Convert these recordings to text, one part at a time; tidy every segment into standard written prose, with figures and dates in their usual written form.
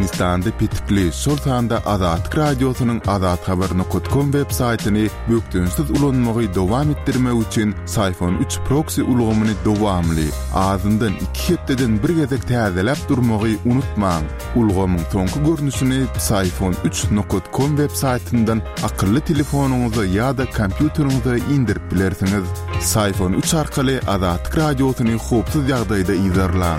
Türkmenistan'da pitikli şol sanda Azatlyk Radiosynyň azathabar.com web saytyny bökdünsiz ulanmagy dowam etdirmek üçin Sayfon 3 proxy ulgamyny dowamly azyndan 2 hepdeden bir gezek täzelep durmagy unutmaň. Ulgamyň soňky görnüşini sayfon3.com web saytyndan akylly telefonuňyza ýa-da kompýuteriňize indirip bilersiňiz. Sayfon 3 arkaly Azatlyk Radiosyny hopsuz ýagdaýda izlerläň.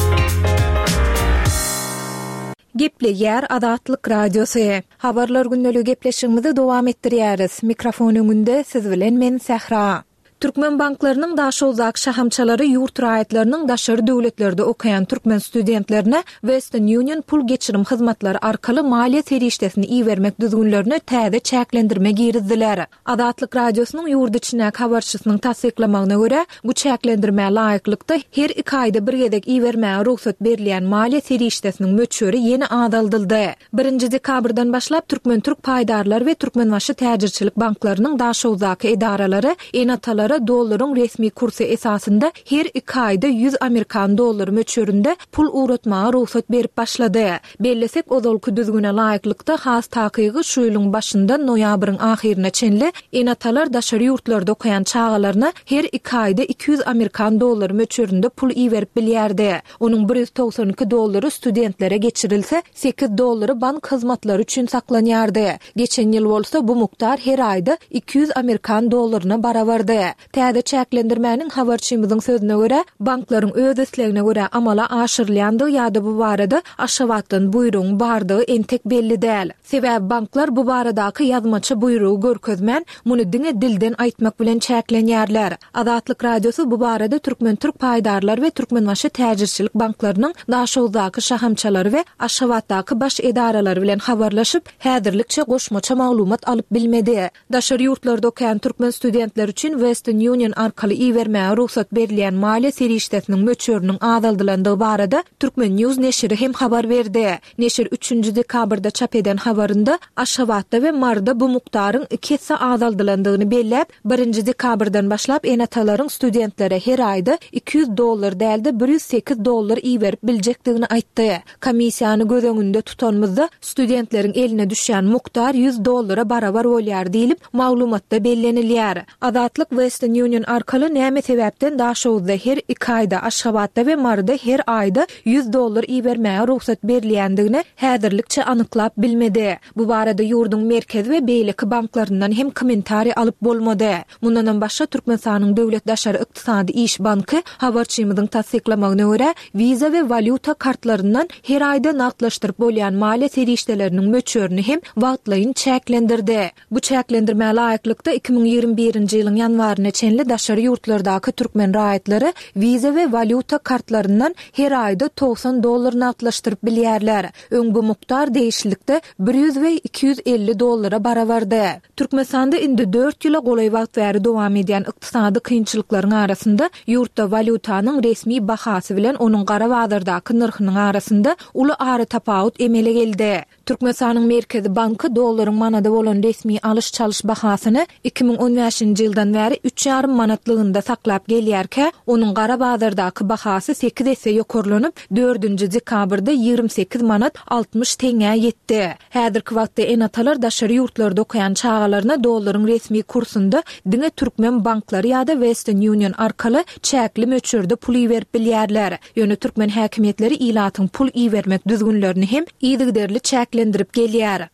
Gepli yer Azatlyk Radiosu. Habarlar günnälik gepleşigimizi dowam etdirýäris. Mikrofon öňünde siz bilen men Sahra. Türkmen banklarynyň daşowzak şahamçalary ýurt raýatlarynyň daşary döwletlerde okaýan türkmen studentlerine Western Union pul geçirim hyzmatlary arkaly maliýe serişdesini iýermek düzgünlerini täze çäklendirme girizdiler. Azatlyk Radiosynyň ýurt içine habarçysynyň tasdiklamagyna görä, bu çäklendirme laýyklykda her 2 aýda bir gezek iýermäge ruhsat berilýän maliýe serişdesiniň möçüri ýeni azaldyldy. 1 dekabrdan başlap Türkmen Türk paýdarlar we Türkmenbaşy täjirçilik banklarynyň daşowzak edaralary enatalara dollaryň resmi kursy esasında her 2 aýda 100 Amerikan dollary möçürinde pul uratmaga ruhsat berip başlady. Bellesek ozalky düzgüne laýyklykda has takygy şu ýylyň başyndan noýabryň ahirine çenli enatalar daşary ýurtlarda okaýan çağalaryna her 2 aýda 200 Amerikan dollary möçürinde pul iýerip bilýärdi. Onuň 192 dollary studentlere geçirilse 8 dollary bank hyzmatlary üçin saklanýardy. Geçen ýyl bolsa bu muktar her aýda 200 Amerikan dollaryna barabardy. Täze çäklendirmäniň habarçymyzyň sözüne görä, banklaryň öz islegine görä amala aşyrylýandy ýa-da bu barada aşawatdan buýrugyň bardygy entek belli däl. Sebäbi banklar bu baradaky ýazmaça buýrugy görkezmän, muny diňe dilden aýtmak bilen çäklenýärler. Azatlyk Radiosu bu barada Türkmen Türk paýdarlar we Türkmenbaşy täjirçilik banklarynyň daşowzaky şahamçalary we aşawatdaky baş edaralary bilen habarlaşyp, häzirlikçe goşmaça maglumat alyp bilmedi. Daşary ýurtlarda okaýan türkmen studentler üçin Western Union arkaly iýermäge ruhsat berilýän maliýe serişdesiniň möçüriniň azaldylandygy barada Türkmen News neşri hem habar berdi. Neşir 3 dekabrda çap eden habarynda Aşawatda we Marda bu mukdaryň 2 hisse azaldylandygyny belläp, 1 dekabrdan başlap enatalaryň studentlere her aýda 200 dollar däldi 108 dollar iýerip biljekdigini aýtdy. Komissiýany göz öňünde tutanmyzda studentleriň eline düşýän mukdar 100 dollara barabar bolýar diýilip maglumatda bellenilýär. Azatlyk Western Union arkaly näme sebäpden daşowda her 2 aýda Aşawatda we Marda her aýda 100 dollar iýermäge ruhsat berilýändigini häzirlikçe anyklap bilmedi. Bu barada ýurdun merkezi we beýleki banklaryndan hem kommentari alyp bolmady. Mundan başga Türkmenistanyň döwlet daşary ykdysady iş banky habarçymyzyň tasdiklamagyna görä, viza we valyuta kartlaryndan her aýda naqdlaşdyryp bolýan maliýe serişdeleriniň möçürini hem wagtlaýyn çäklendirdi. Bu çäklendirme laýyklykda 2021-nji ýylyň ýanwaryna çenli daşary ýurtlardaky türkmen raýatlary viza we valyuta kartlaryndan her aýda 90 dollar naqdlaşdyryp bilýärler. Öň bu muktar değişiklikde 100 we 250 dollara barabardy. Türkmenistanda indi 4 ýyla golay wagt bäri dowam edýän ykdysady kynçylyklaryň arasynda ýurtda valyutanyň resmi bahasy bilen onuň gara bazardaky narhynyň arasynda uly ary tapawut emele geldi. Türkmenistanyň merkezi banky dollaryň manada bolan resmi alyş-çalyş bahasyny 2015-nji ýyldan bäri 3,5 manatlygynda saklap gelýärkä, onuň gara bazardaky bahasy 8 esse ýokurlanyp 4 dekabrda 28 manat 60 teňe ýetdi. Häzirki wagtda enatalar daşary ýurtlarda okaýan çağalaryna dollaryň resmi kursunda diňe türkmen banklary ýa-da Western Union arkaly çäkli möçürde pul iýerip bilýärler. Ýöne türkmen häkimetleri ilatyň pul iýermek düzgünlerini hem iýdigderli çäklendirip gelýär.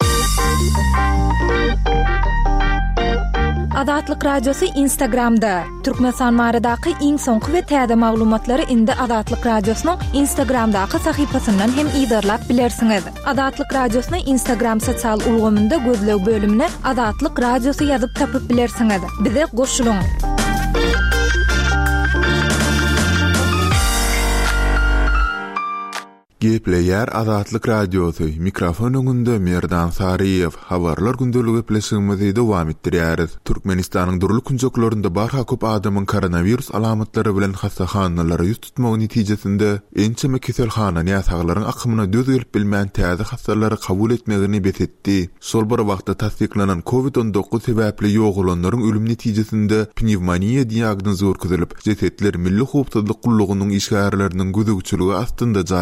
Azatlyk Radiosu Instagramda. Türkmenistan baradaky iň soňky we täze maglumatlary indi Azatlyk Radiosynyň Instagramdaky sahypasyndan hem ýydarlap bilersiňiz. Azatlyk Radiosynyň Instagram sosial ulgamynda gözleg bölümine Azatlyk Radiosu ýazyp tapyp bilersiňiz. Bize goşulyň. Gepleýär Azatlyk Radiosu. Mikrofon öňünde Merdan Sariýew. Habarlar gündelik gepleşigimizi dowam etdirýäris. Türkmenistanyň durly künjeklerinde barha köp adamyň koronavirus alamatlary bilen hastaxanalara ýüz tutmagy netijesinde ençeme keselhana ýasaglaryň akymyna döz gelip bilmän täze hastalary kabul etmegini betetdi. Şol bir wagtda tasdiklanan COVID-19 sebäpli ýogulanlaryň ölüm netijesinde pnevmoniýa diagnozy görkezilip, jetetler Milli Howpsuzlyk Gullugynyň işgärleriniň gözegçiligi astynda jaýlanýar.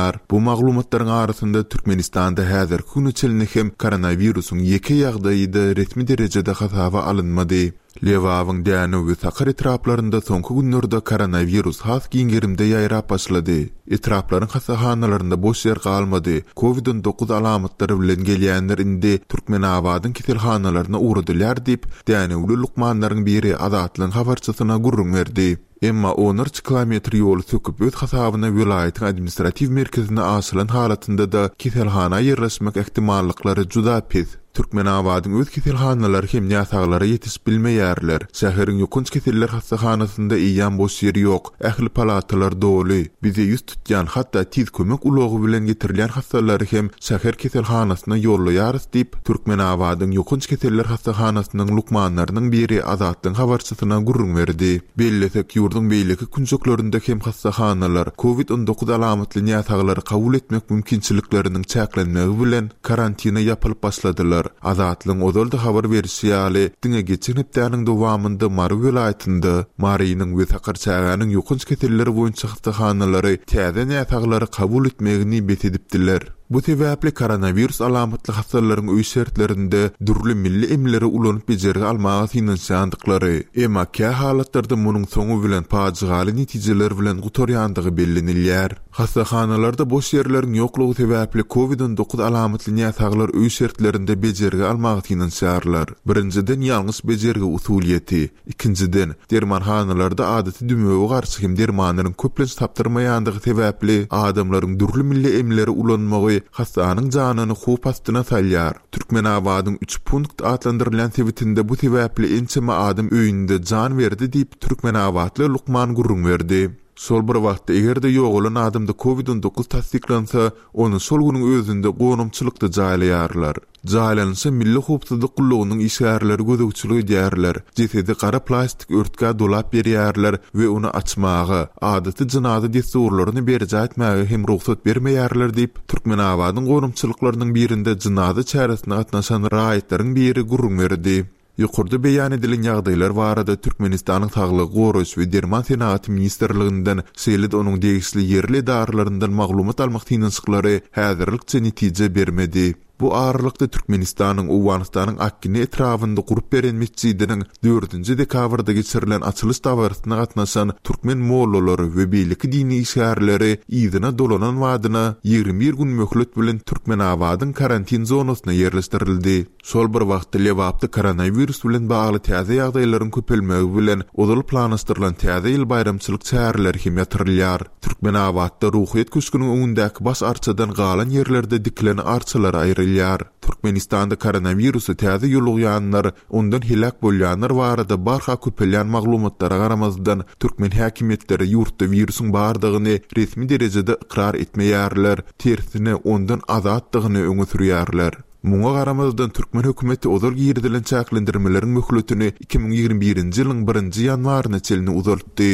edilýär. Bu maglumatlaryň arasynda Türkmenistanda häzir güni çelini hem koronawirusyň ýeke ýagdaýyda resmi derejede hasaba alınmady. Lewawyň dänewi sakar etraplarynda soňky günlerde koronawirus has giňerimde ýaýrap başlady. Etraplaryň hasahanalaryna boş ýer galmady. Covid-19 alamatlary bilen gelýänler indi Türkmenabadyň kiselhanalaryna uğradylar diýip dänewli lukmanlaryň biri Azatlyň habarçysyna gurrun berdi. Emma onlar 3 kilometr ýol söküp öz hasabyna vilayatyň administrativ merkezine asylan halatynda da kiselhana ýerleşmek ihtimallykları juda pes. Türkmenabadyň öz kiselhanalary hem ýasaglary ýetişip bilmeýärler. Şäheriň ýokunç kiseller hastahanasynda iýan boş ýer ýok. Ähli palatalar doly. Bize ýüz tutýan hatda tiz kömek ulogy bilen getirilýän hastalary hem şäher kiselhanasyna ýollaýarys diýip Türkmenabadyň ýokunç kiseller hastahanasynyň lukmanlarynyň biri Azatlyň habarçysyna gurrun berdi. Belletek ýurduň beýleki künçüklerinde hem hastahanalar Covid-19 alamatly ýasaglary kabul etmek mümkinçilikleriniň çäklenmegi bilen karantina ýapylyp başladylar. Azatlyň ozalda habar berýär ýaly diňe geçen hepdäniň dowamında Mary welaýatynda Marynyň we Sakarçaganyň ýokunç keselleri boýunça hastahanalary täze ýasaglary kabul etmegini betedipdiler. Bu sebäpli koronavirus alamatly hastalarlaryň öý şertlerinde durly milli emleri ulanyp bejerge almagy finansiýandyklary, emma kä halatlarda munyň soňu bilen pajygaly netijeler bilen gutarýandygy bellenilýär. Hastahanalarda boş ýerleriň ýoklugy sebäpli Covid-19 alamatly ýasaglar öý şertlerinde bejerge almagy finansiýarlar. Birinciden ýalňyş bejerge usuliýeti, ikinciden dermanhanalarda adaty dümöge garşy hem dermanlaryň köplenç tapdyrmaýandygy sebäpli adamlaryň durly milli emleri ulanmagy hastanyň janyny hup astyna salýar. Türkmenabadyň 3 punkt atlandyrylýan sebitinde bu sebäpli ençeme adam öýünde jan berdi diýip Türkmenabadly Lukman gurrun berdi. Sol bir wagtda egerde ýok bolan adamda Covid-19 tasdiklansa, onu sol günüň özünde gonumçylykda jaýlaýarlar. Jaýlansa milli howpsuzlyk gullugynyň işgärleri gözegçiligi diýerler. Jesedi gara plastik örtkä dolap berýärler we onu açmagy, adaty jynady desturlaryny berjä etmäge hem ruhsat bermeýärler diýip Türkmenabadyň gonumçylyklarynyň birinde jynady çäresine gatnaşan raýatlaryň biri gurrun berdi. Ýokurda beýan edilen ýagdaýlar barada Türkmenistanyň Saglyk goraş we derman senaty ministrliginden seýled onuň degişli ýerli darlaryndan maglumat almak tinçliklary häzirlikçe netije bermedi. Bu ağırlıkta Türkmenistanyň Owganystanyň Akkini etrafynda gurup beren mescidiniň 4-nji dekabrda geçirilen açylış dawaryna gatnaşan türkmen mollolary we beýleki dini işgärleri ýygyna dolanan wadyna 21 gün möhlet bilen Türkmenabadyň karantin zonasyna ýerleşdirildi. Sol bir wagtda Lewapda koronavirus bilen bagly täze ýagdaýlaryň köpelmegi bilen ozal planlaşdyrylan täze ýyl bayramçylyk çäreleri hem ýatyrylýar. Türkmenabadda ruhyet köşküniň öňündäki bas arçadan galan ýerlerde diklen arçalar aýrylýar. Türkmenistanda koronavirusy täze ýolugýanlar, ondan hilak bolýanlar barada barha köpelýän maglumatlara garamazdan türkmen häkimetleri ýurtda virusyň bardygyny resmi derejede ikrar etmeýärler, tersine ondan azatdygyny öňe sürýärler. Muňa garamazdan Türkmen hökümeti ozal girdilen çäklendirmeleriň möhletini 2021-nji ýylyň 1-nji ýanwaryna çelini uzaltdy.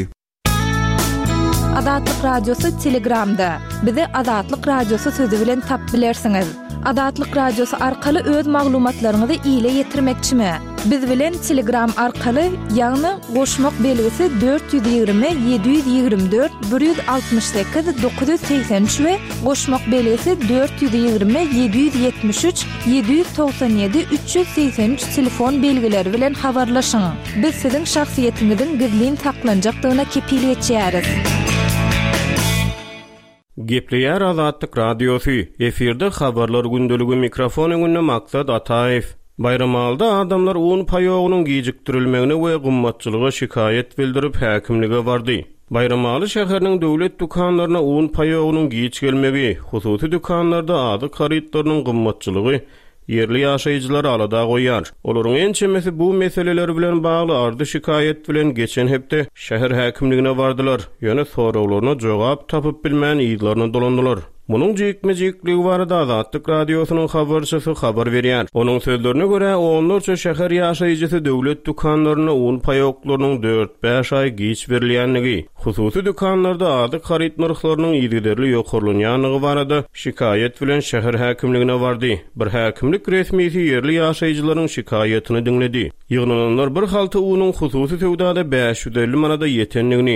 Azatlyk radiosu Telegramda. Bizi Azatlyk radiosu sözü bilen tap bilersiňiz. Azatlyk radiosu arkaly öz maglumatlaryňyzy ýyle ýetirmekçimi? Biz bilen Telegram arkaly ýagny goşmak belgisi 420 724 168 983 we goşmak belgisi 420 773 797 383 telefon belgileri bilen habarlaşyň. Biz siziň şahsiýetiňiziň gizlin saklanjakdygyna kepillik etýäris. Gepleýär Azatlyk radiosu. Efirde habarlar gündöligi mikrofonyny Maksat Ataew. Bayramalda adamlar un paýogynyň gijikdirilmegine we gymmatçylyga şikayet bildirip häkimlige bardy. Bayramaly şäheriniň döwlet dukanlaryna un paýogynyň giç gelmegi, hususy dukanlarda ady haritlarynyň gymmatçylygy yerli ýaşaýjylar alada goýar. Olaryň ençemesi bu meseleler bilen bagly ardy şikayet bilen geçen hepde şäher häkimligine bardylar. Ýöne sorawlaryna jogap tapyp bilmän ýylaryna dolandylar. Munyň jekmejekligi barada Azatlyk radiosynyň habarçysy habar berýär. Onuň sözlerine görä, onlarça şäher ýaşaýjysy döwlet dukanlaryna un paýoklarynyň 4-5 ay giç berilýänligi, hususy dukanlarda ady harit narhlarynyň ýygyderli ýokurlanýanlygy barada şikayet bilen şäher häkimligine bardy. Bir häkimlik resmiýeti yerli ýaşaýjylaryň şikayetyny diňledi. Ýygnananlar bir halty unyň hususy sowdada 550 manada ýetenligini,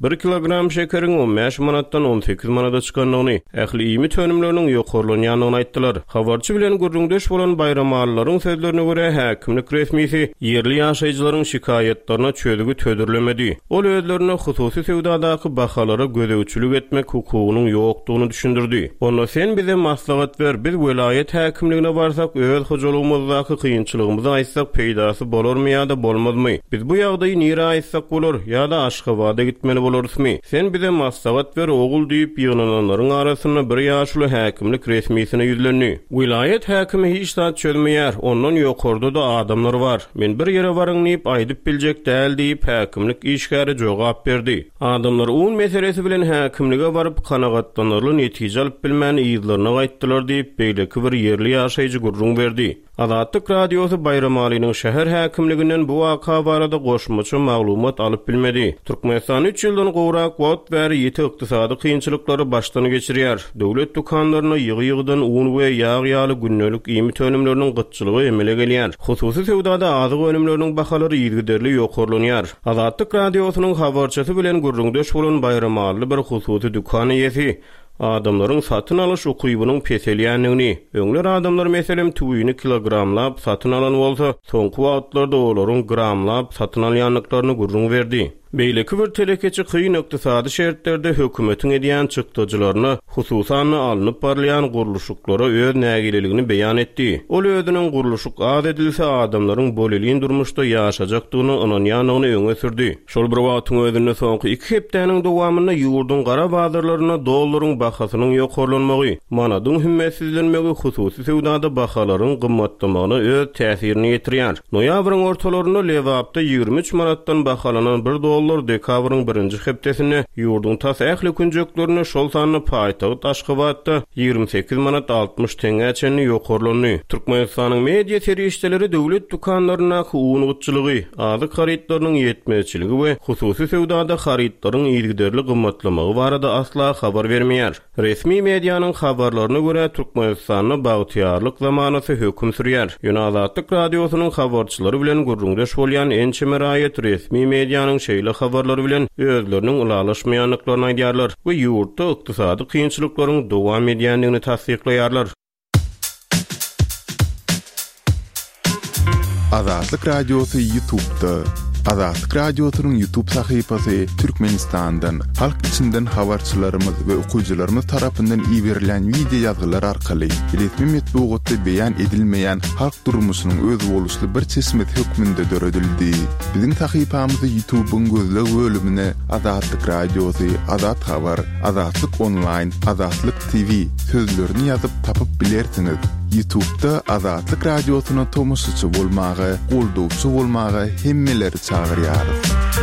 1 kilogram şekerin 15 manatdan 18 manata çykanlygyny, ähli ýemy tönümleriniň ýokarlanýanyny aýtdylar. Habarçy bilen gurrundaş bolan Bayramalylaryň sözlerine görä häkimlik resmisi yerli ýaşaýjylaryň şikayetlerine çözügi tödürlemedi. Ol özlerine hususy sewdadaky bahalara gödäwçilik etmek hukugynyň ýokdugyny düşündirdi. Onda sen bize maslahat ver, biz welayet häkimligine barsak öz hojalygymyzdaky kynçylygymyzy aýtsak peýdasy bolarmy ýa-da bolmazmy? Biz bu ýagdaýy nire aýtsak bolar ýa-da Aşgabatda gitmeli bolarysmy? Sen bize maslahat ver ogul diýip ýygynanlaryň arasyna bir ýaşly häkimlik resmisine ýüzlendi. Welayet häkimi hiç zat çözmeýär, ondan ýokarda da adamlar var. Men bir ýere baryň diýip aýdyp biljek däl diýip häkimlik işgäri jogap berdi. Adamlar uň meselesi bilen häkimlige baryp kanagatlanarly netije alyp bilmäni ýyzlaryna gaýtdylar diýip beýleki bir yerli ýaşaýjy gurrun berdi. Azatlyk radiosu Bayramalynyň şäher häkimliginden bu waka barada goşmaçy maglumat alyp bilmedi. Türkmenistan 3 ýyldan gowrak wagt bäri ýeti ykdysady kynçylyklary başdan geçirýär. Döwlet dukanlaryna ýygy-ýygydan un we ýağ ýaly günnelik ýemy tönümleriniň gytçylygy emele gelýär. Hususy sewdada azyk önümleriniň bahalary ýygyderli ýokarlanýar. Azatlyk radiosynyň habarçysy bilen gurrundaş bolan Bayramaly bir hususy dukan ýeti adamlaryň satyn alyş ukybynyň peselýänligini, öňler adamlar meselem tüýüni kilogramlap satyn alan bolsa, soňky wagtlarda olaryň gramlap satyn alýanlyklaryny gurrun berdi. Beýleki bir telekeçi kıyın ykdysady şertlerde hökümetiň edýän çykdyjylaryna hususan alınıp barlayan guruluşuklara öz nägileligini beýan etdi. Ol özüniň guruluşuk ad edilse adamlaryň boleliň durmuşda ýaşajakdygyny ananýanyny öňe sürdi. Şol bir wagtyň özünde soňky 2 hepdeniň dowamyna ýurdun gara bazarlaryna dollaryň bahasynyň ýokarlanmagy, manadyň hümmetsizlenmegi hususy sewdada bahalaryň gymmatlamagyna öz täsirini ýetirýär. Noýabryň ortalaryna lewapda 23 manatdan bahalanan bir dekabrın 1-nji hepdesine ýurdun tas ähli künjeklerini şol sanyny paýtagyt Aşgabatda 28 manat 60 teňe çenli ýokarlandy. Türkmenistanyň media serişdeleri döwlet dukanlaryna un gytçylygy, azyk haritlarynyň ýetmezçiligi we hususy sewdada haritlaryň ýygyderli gymmatlamagy barada asla habar bermeýär. Resmi medianyň habarlaryna görä Türkmenistanyň bagtyarlyk zamanasy höküm sürýär. Azatlyk radiosynyň habarçylary bilen gurrundaş bolýan ençemerayet resmi medianyň şeýle habarlary bilen özleriniň ulalaşmaýanlyklaryny aýdýarlar we ýurtda ykdysady kynçylyklaryň dowam edýändigini tasdiklaýarlar. Azatlyk radiosu YouTube'da. Azatlyk radiosynyň YouTube sahypasy Türkmenistandan, halk içinden habarçylarymyz we okuwçylarymyz tarapyndan ýiberilen video ýazgylar arkaly resmi metbuatda beýan edilmeýän halk durmuşynyň öz boluşly bir çeşmet hökmünde döredildi. Biziň sahypamyzy YouTube'un gözleg bölümine Azatlyk radiosu, Azat habar, Azatlyk online, Azatlyk TV sözlerini ýazyp tapyp bilersiňiz. YouTube'da Azatlyk radiosyna tomoşçy bolmagy, goldowçy bolmagy hemmeleri çağırýarys.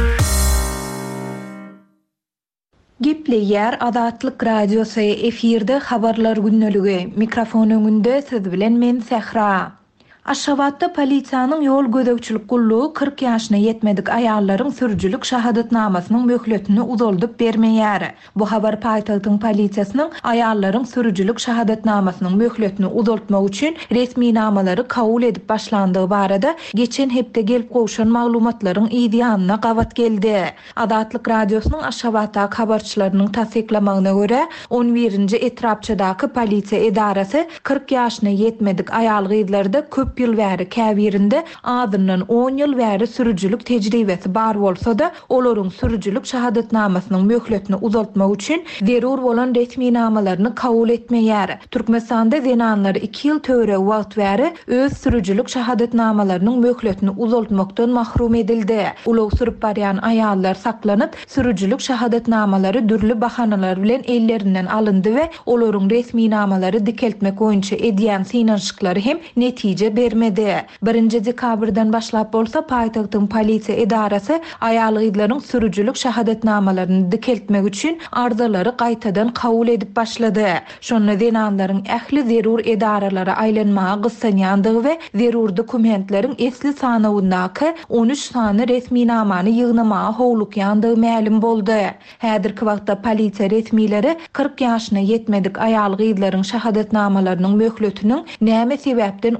Gepleýär Azatlyk radiosu efirde habarlar günneligi. Mikrofon öňünde siz bilen men Sehra. Aşgabatda polisiýanyň ýol gödäwçilik gullugy 40 ýaşyna ýetmedik aýallaryň sürüjülük şahadatnamasynyň möhletini uzaldyp bermeýär. Bu habar paýtagtyň polisiýasynyň aýallaryň sürüjülük şahadatnamasynyň möhletini uzaltmak üçin resmi namalary kabul edip başlandygy barada geçen hepde gelip gowşan maglumatlaryň ýa-da gawat geldi. Azatlyk radiosynyň Aşgabatda habarçylarynyň tasdiklamagyna görä 11-nji etrapçydaky polisiýa edarasy 40 ýaşyna ýetmedik aýal gyzlarda köp ýyl bäri käbirinde adından 10 ýyl bäri sürüjülük tejribesi bar bolsa-da olaryň sürüjülük şahadatnamasynyň möhletini uzaltmak üçin zerur bolan resmi namalaryny kabul etmeýär. Türkmenistanda zenanlary 2 ýyl töre wagt bäri öz sürüjülük şahadatnamalarynyň möhletini uzaltmakdan mahrum edildi. Ulag sürüp barýan aýallar saklanyp, sürüjülük şahadatnamalary dürli bahanalar bilen ellerinden alındy we olaryň resmi namalary dikeltmek boýunça edýän synanşyklary hem netije bermedi. 1-nji dekabrdan başlap bolsa paýtagtyň polisiýa edarasy aýal gyzlaryň sürüjülük şahadatnamalaryny dikeltmek üçin arzalary gaýtadan kabul edip başlady. Şonu zenanlaryň ähli zerur edaralara aýlanmaga gyssanýandygy we zerur dokumentleriň esli sanawyndaky 13 sany resmi namany ýygnamaga howlukýandygy ma'lum boldy. Häzirki wagtda polisiýa resmileri 40 ýaşyna ýetmedik aýal gyzlaryň şahadatnamalarynyň möhletiniň näme sebäpden uzaldylyp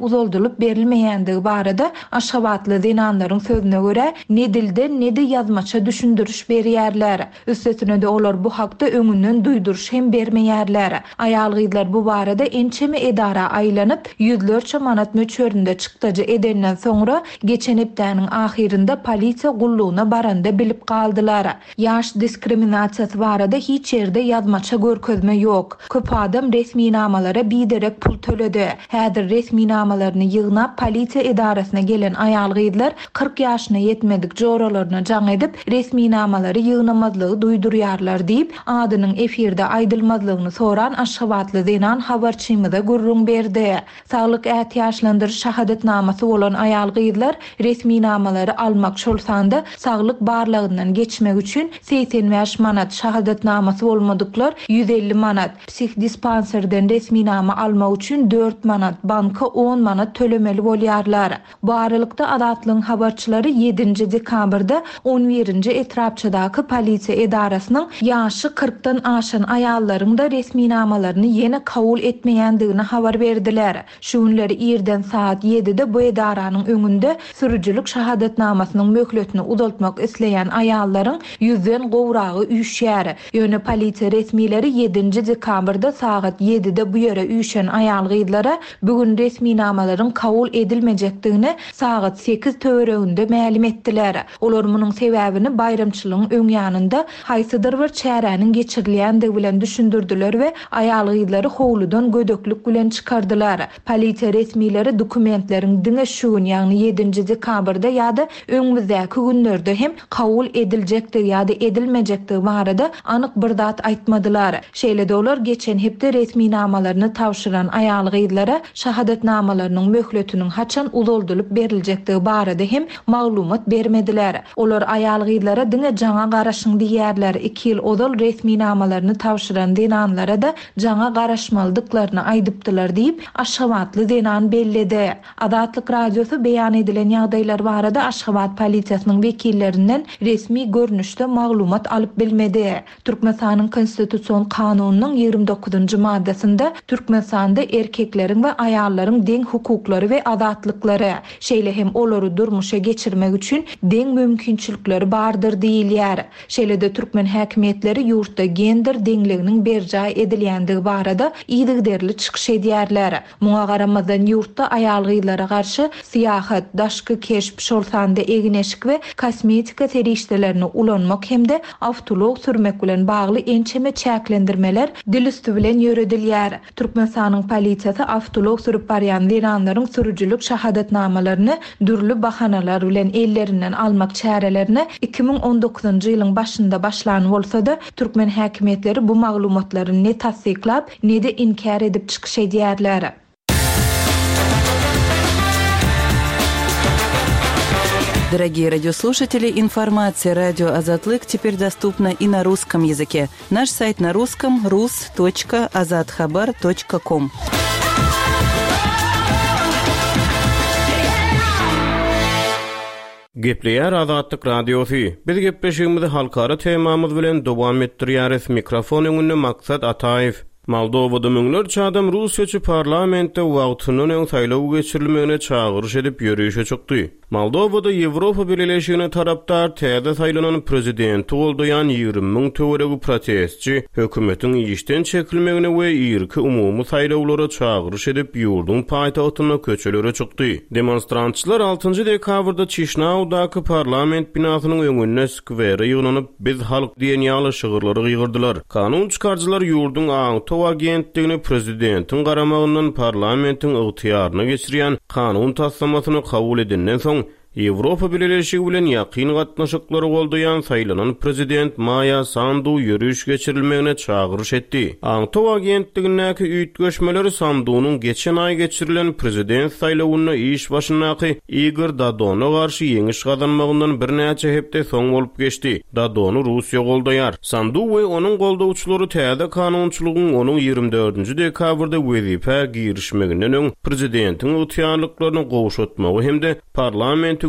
udoldulup berilmeýändigi barada Aşgabatly dinanlaryň sözüne görä ne dilde ne de yazmaça düşündürüş berýärler. Üstesine de olar bu hakda öňünden duýduruş hem bermeýärler. Aýalgylar bu barada ençemi edara aýlanyp yüzlerçe manat möçöründe çykdyjy edenden soňra geçen hepdäniň ahirinde polisiýa gullugyna baranda bilip kaldylar. Ýaş diskriminasiýasy barada hiç ýerde yazmaça görkezme ýok. Köp adam resmi namalara biderek pul töledi. Häzir resmi namalaryny ýygnap polisiýa edarasyna gelen aýalgylar 40 ýaşyna ýetmedik joralaryna jaň edip resmi namalary ýygnamazlygy duýdurýarlar diýip adynyň efirde aýdylmazlygyny soran Aşgabatly denan habarçymyza gurrun berdi. Saglyk ähtiýaçlandyryş şahadatnamasy bolan aýalgylar resmi namalary almak şolsanda saglyk barlygyndan geçmek üçin 85 manat şahadatnamasy bolmadyklar 150 manat, psih-dispanserden resmi nama almak üçin 4 manat, banka 10 manat tölemeli bolýarlar. Bu aralykda Adatlyň habarçylary 7 dekabrda 11-nji etrapçydaky polisiýa edarasynyň ýaşy 40-dan aşan aýallaryň da resmi namalaryny ýene kabul etmeýändigini habar berdiler. Şu günleri ýerden saat 7-de bu edaranyň öňünde sürüjülük şahadatnamasynyň möhletini uzaltmak isleýän aýallaryň ýüzden gowragy üýşýär. Ýöne polisiýa resmileri 7 dekabrda saat 7-de bu ýere üýşen aýalgylara bugün resmi namalaryň kabul edilmejekdigini saat 8 töwereginde ma'lum etdiler. Olar munyň sebäbini bayramçylygyň öň ýanynda haýsydyr bir çäräniň geçirilýändigi bilen düşündirdiler we aýalgylary howludan gödöklük bilen çykardylar. Polisiýa resmileri dokumentleriň diňe şu gün ýagny 7 dekabrda ýa-da öňümüzdäki günlerde hem kabul ediljekdir ýa-da edilmejekdir barada anyk bir dat aýtmadylar. Şeýle-de olar geçen hepde resmi namalaryny tawşyran aýalgylara şahadatnamalarynyň möhletiniň haçan uzaldylyp beriljekdigi barada hem maglumat bermediler. Olar aýalgylara diňe jaňa garaşyň diýerler. 2 ýyl ozal resmi namalaryny tawşyran dinanlara da jaňa garaşmaldyklaryny aýdypdylar diýip Aşgabatly denan belledi. Adatlyk radiosy beýan edilen ýagdaýlar barada Aşgabat polisiýasynyň wekillerinden resmi görnüşde maglumat alyp bilmedi. Türkmenistanyň konstitusiýon kanunynyň 29-njy maddesinde Türkmenistanda erkekleriň we aýallaryň deň hukuklary we azatlyklary, şeýle hem olary durmuşa geçirmek üçin deň mümkinçilikleri bardyr diýilýär. Şeýle-de türkmen häkimetleri ýurtda gender deňliginiň berjaý edilýändigi barada ýygyderli çykyş edýärler. Muňa garamazdan ýurtda aýalgylara garşy syýahat, daşky keşp, şolsanda egineşik we kosmetika terişdelerini ulanmak hemde awtolog sürmek bilen bagly ençeme çäklendirmeler dilüstü bilen ýöredilýär. Türkmenistanyň polisiýasy awtolog sürüp barýan dinanlaryň sürüjülük şahadatnamalaryny dürli bahanalar bilen ellerinden almak çärelerini 2019-njy ýylyň başynda başlanyp bolsa-da türkmen häkimetleri bu maglumatlary ne tasdiklap, ne de inkar edip çykyş edýärler. Дорогие радиослушатели, информация «Радио Азатлык» теперь доступна и на русском языке. Наш сайт на русском – rus.azadkhabar.com. Gepleýär Azatlyk radiosy. Biz gepleşigimizi halkara temamyz bilen dowam etdirýäris. Mikrofon öňünde Maksat Ataýew. Moldowada müňlerçe adam Russiýaçy parlamentde wagtynyň öň saýlaw geçirilmegine çagyryş edip ýörüşe çykdy. Moldowada Ýewropa Birleşigine tarapdar täze saýlanan prezidenti bolýan 20.000 töweregi protestçi hökümetiň işden çekilmegine we ýerki umumy saýlawlara çagyryş edip ýurdun paýtagtyna köçelere çykdy. Demonstrantçylar 6 dekabrda Çişnawdaky parlament binasynyň öňüne skwery ýygnanyp biz halk diýen ýaly şygyrlary ýygyrdylar. Kanun çykarjylar ýurdun Tow agentligini prezidentiň garamagyndan parlamentiň ygtyýaryna geçirýän kanun taslamasyny kabul edenden soň Ýewropa Birleşigi bilen ýakyn gatnaşyklary bolýan saýlanan prezident Maja Sandu ýörüş geçirilmegine çagyryş etdi. Tow agentligindäki üýtgeşmeleri Sandunyň geçen aý geçirilen prezident saýlawyna iş başyndaky Igor Dadona garşy ýeňiş gazanmagyndan birnäçe hepde soň bolup geçdi. Dadony Russiýa goldaýar. Sandu we onuň goldawçylary täze kanunçylygyň onuň 24-nji dekabrda wezipe girişmeginden öň prezidentiň ygtyýarlyklaryny gowşatmagy hemde parlament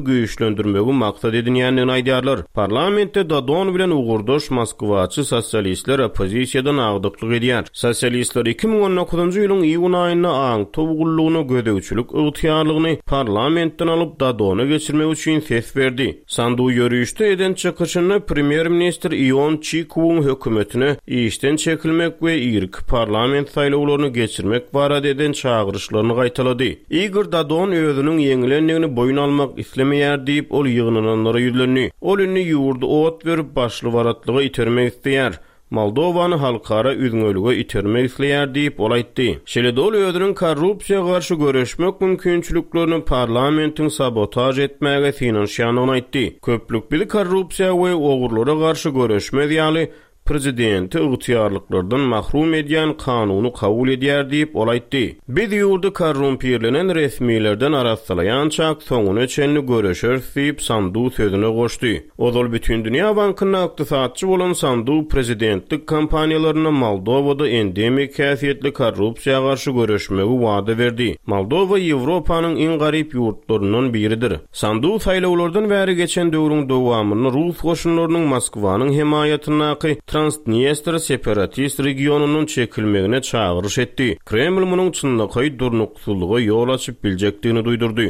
güýçlendirmegi maksat edilýändigini aýdýarlar. Parlamentde Dadon bilen ugurdoş Moskwaçy sosialistler opozisiýadan agdyklyk edýär. Sosialistler 2019-njy ýylyň iýun aýyna aň towgullugyny gödäwçilik ygtyýarlygyny parlamentden alyp Dadona geçirmek üçin ses berdi. Sandu ýörüýüşde eden çykyşyny premier minister Ion Chikowyň hökümetine işden çekilmek we ýerki parlament saýlawlaryny geçirmek barada eden çağırışlaryny gaýtalady. Igor Dadon özüniň ýeňilendigini boýun almak islemeýär diýip ol ýygnananlara ýüzlenýär. Ol ünni ýurdu ot berip başly baratlyga itermek isleýär. Moldowany halkara üzüňölüge itermek isleýär diýip ol aýtdy. Şeýle ol özüniň korrupsiýaga garşy göreşmek mümkinçiliklerini parlamentiň sabotaj etmäge finansiýanyny aýtdy. Köplük bir korrupsiýa we ogurlara garşy göreşme ýaly prezidenti ygtyarlyklardan mahrum edýän kanuny kabul edýär diýip ol aýtdy. Biz ýurdu korrumpirlenen resmilerden arasalaýançak soňuna çenli göreşer diýip Sandu sözüne goşdy. Ozal bütün dünýä bankyna ykdysatçy bolan Sandu prezidentlik kampaniýalaryna Moldowada endemik häsiýetli korrupsiýaga garşy göreşmegi wada berdi. Moldowa Ýewropanyň iň garyp ýurtlaryndan biridir. Sandu saýlawlardan bäri geçen döwrüň dowamyny Rus goşunlarynyň Moskwanyň himayatyna Transnistria separatist regionunun çekilmegine çağırış etdi. Kreml munyň çynlygy durnuksullyga ýol açyp biljekdigini duýdurdy.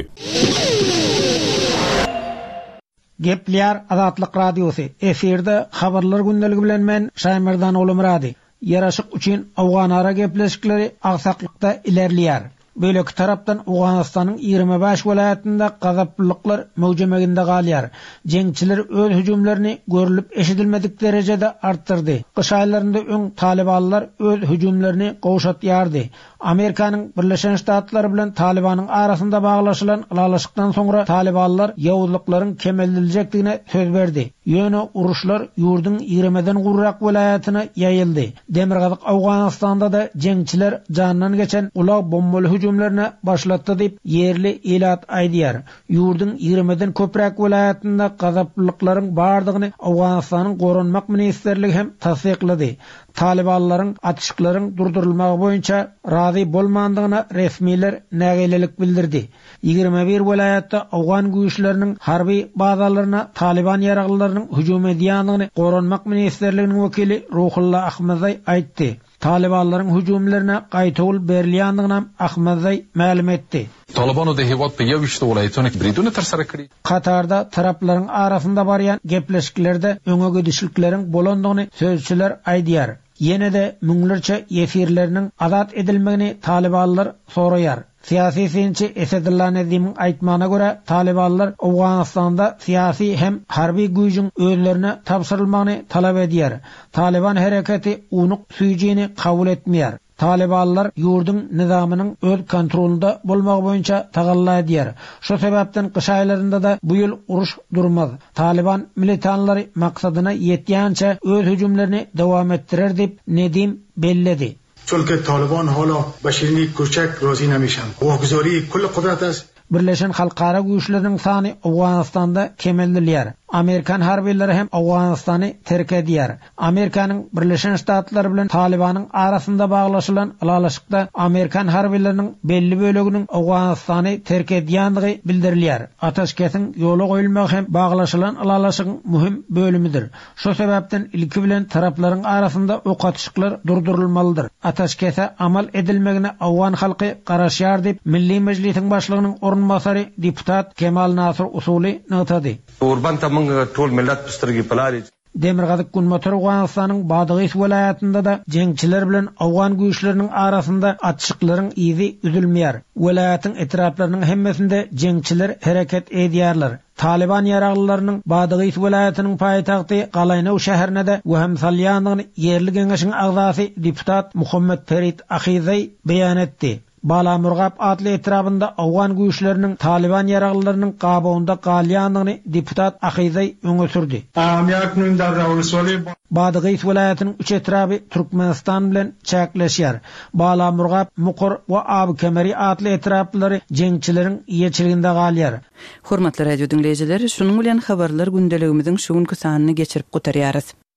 Gepler Azatlyk Radiosu. Eferde habarlar gündeligi bilen men Şaýmyrdan Olumrady. Yaraşyk üçin Awganara gepleşikleri agsaklikda ilerleýär. Bölek tarapdan Awganystanyň 25 welaýatynda gazaplyklar mowjameginde galýar. Jeňçiler öz hüjümlerini görülip eşidilmedik derejede arttırdy. Kış aýlarynda öň Talibanlar öz hüjümlerini gowşatýardy. Amerikanyň Birleşen Ştatlary bilen Talibanyň arasynda baglaşylan alalaşykdan soňra Talibanlar ýawuzlyklaryň kemeldiljekdigine söz berdi. Ýöne uruşlar ýurdun 20den gurrak welaýatyna ýaýyldy. Demirgazyk Awganystanda da jeňçiler janyndan geçen ulak bombaly hüjümlerini başlatdy diýip ýerli elat aýdýar. Ýurdun 20den köprek welaýatynda gazaplyklaryň bardygyny Awganystanyň goranmak ministerligi hem tasdiklady. Talibanlaryň atışyklaryň durdurulmagy boýunça razy bolmandygyna resmiler nägelelik bildirdi. 21 welaýatda Awgan güýçleriniň harby bazalaryna Taliban ýaraglarynyň hüjüm edýändigini goranmak ministerliginiň wekili Ruhullah Ahmadzay aýtdy. Talibanlaryň hüjümlerine gaýtawul berilýändigini Ahmadzay ma'lum etdi. Taliban da hewat pe ýewişde welaýatyny briduni tersere kiri. Katarda taraplaryň arasynda barýan gepleşiklerde öňe gidişlikleriň bolandygyny sözçüler aýdýar. Yine de müňlerçe efirleriniň azat edilmegini Talibanlar soraýar. Siyasi sinçi Esedullah Nedim'in aýtmagyna görä Talibanlar Awganystanda siyasi hem harby güýjüň özlerine tapşyrylmagyny talap edýär. Taliban hereketi unuq süýjini kabul etmeýär. Talibanlar ýurdun nizamynyň öz kontrolunda bolmagy boýunça tagalla edýär. Şo sebäpden kış aýlarynda da bu ýyl uruş durmaz. Taliban militanlary maksadyna ýetýänçe öz hüjümlerini dowam etdirer diýip Nedim belledi. Çünkü Taliban hala beşerini köçek razı nemişen. Wagzari kull qudrat az. Birleşen halkara güýçleriniň sany Awganystanda kemeldilýär. Amerikan harbiýleri hem Awganystany terk edýär. Amerikanyň Birleşen Ştatlary bilen Talibanyň arasynda baglaşylan alalaşykda Amerikan harbiýleriniň belli böleginiň Awganystany terk edýändigi bildirilýär. Ataşkesiň ýola goýulmagy hem baglaşylan alalaşygyň mühim bölümidir. Şo sebäpden ilki bilen taraplaryň arasynda ok atışyklar durdurulmalydyr. Ataşkese amal edilmegine Awgan halky garaşýar diýip Milli Mejlisiň başlygynyň orunmasary deputat Kemal Nasr Usuly nätadi. Demirgazyk Günmotor Awganystanyň Badygy welaýatynda da jeňçiler bilen Awgan güýçleriniň arasynda atışyklaryň izi üzülmeýär. Welaýatyň etraplarynyň hemmesinde jeňçiler hereket edýärler. Taliban ýaraglylarynyň Badygy welaýatynyň paýtagty Galaynow şäherine de wehim salýandygyny ýerli geňeşiň agzasy deputat Muhammed Ferit Ahizay beýan etdi. Bala Murgap adlı etrafında Awgan güýçleriniň Taliban ýaraglylarynyň gabawynda galýandygyny deputat Ahizay öňe sürdi. Badygy welaýatynyň 3 etrafy Türkmenistan bilen çäkleşýär. Bala Murgap, Muqur we Abi Kemeri adlı etraflary jeňçileriň ýeçiliginde galýar. Hormatly radio dinleýijiler, şunuň bilen habarlar gündeligimiziň şu günkü sanyny geçirip gutarýarys.